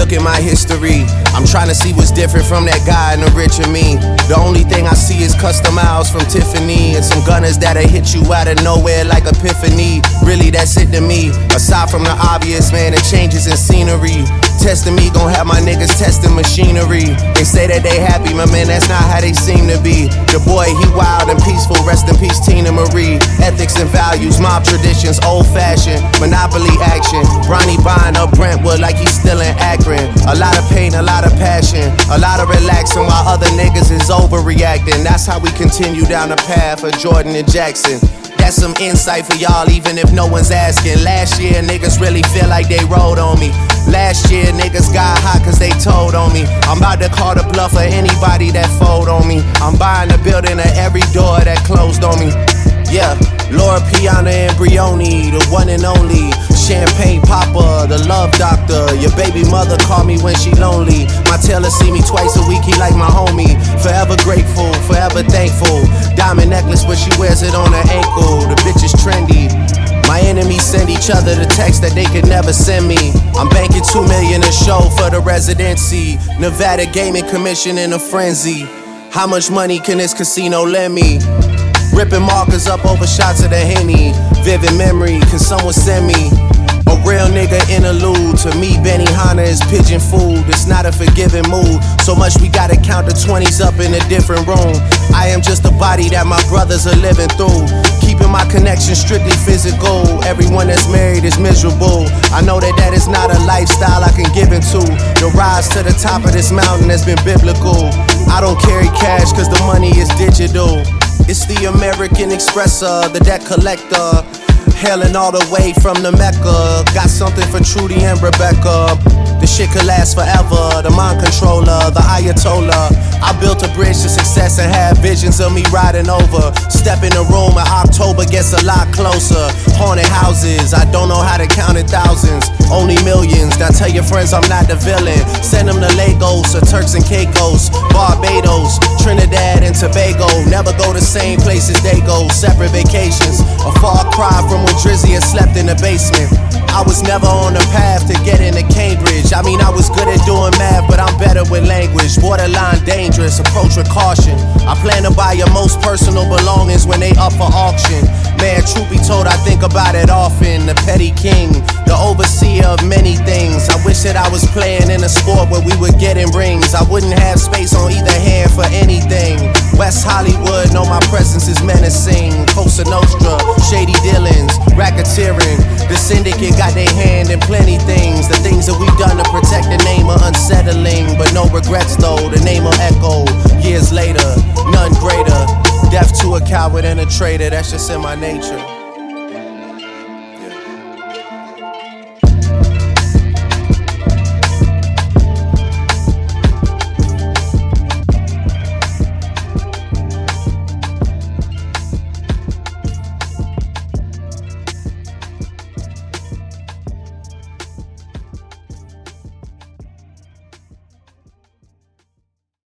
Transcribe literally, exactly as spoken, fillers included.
Look at my history. I'm trying to see what's different from that guy and the richer me. The only thing I see is custom miles from Tiffany and some gunners that'll hit you out of nowhere like epiphany. Really, that's it to me. Aside from the obvious, man, the changes in scenery. Testing me, gon' have my niggas testing machinery. They say that they happy, my man, that's not how they seem to be. The boy, he wild and peaceful, rest in peace, Tina Marie. Ethics and values, mob traditions, old fashioned, monopoly action. Ronnie buying up Brentwood like he's still in Akron. A lot of pain, a lot of passion, a lot of relaxing while other niggas is overreacting. That's how we continue down the path of Jordan and Jackson. That's some insight for y'all, even if no one's asking. Last year, niggas really feel like they rode on me. Last year, niggas got hot cause they told on me. I'm about to call the bluff of anybody that fold on me. I'm buying the building of every door that closed on me. Yeah, Laura Piana and Brioni, the one and only. Champagne Papa, the love doctor. Your baby mother call me when she lonely. My tailor see me twice a week, he like my homie. Forever grateful, forever thankful. Diamond necklace, but she wears it on her ankle. The bitch is trendy. My enemies send each other the text that they could never send me. I'm banking two million a show for the residency. Nevada Gaming Commission in a frenzy. How much money can this casino lend me? Ripping markers up over shots of the Henny. Vivid memory, can someone send me a real nigga interlude? To me, Benny Hanna is pigeon food. It's not a forgiving mood. So much we gotta count the twenties up in a different room. I am just a body that my brothers are living through. Keeping my connection strictly physical. Everyone that's married is miserable. I know that that is not a lifestyle I can give into. The rise to the top of this mountain has been biblical. I don't carry cash cause the money is digital. It's the American Expresser, the debt collector. Hailing all the way from the Mecca. Got something for Trudy and Rebecca. The shit could last forever. The mind controller, the Ayatollah. I built a bridge to success and had visions of me riding over. Step in the room in October gets a lot closer. Haunted houses, I don't know how to count in thousands. Only millions, now tell your friends I'm not the villain. Send them to Lagos or Turks and Caicos, Barbados, Trinidad and Tobago. Never go the same places they go, separate vacations. A far cry from when Drizzy had slept in the basement. I was never on the path to get into Cambridge. I mean, I was good at doing math, but I'm better with language. Borderline dangerous, approach with caution. I plan to buy your most personal belongings when they up for auction. Man, truth be told, I think about it often. The petty king, the overseer of many things. I wish that I was playing in a sport where we would get in rings. I wouldn't have space on either hand for anything. West Hollywood, know my presence is menacing. Cosa Nostra, shady dealings, racketeering. The syndicate got their hand in plenty things. The things that we've done to protect the name are unsettling, but no regrets though. The name will echo years later, none greater. Death to a coward and a traitor, that's just in my nature.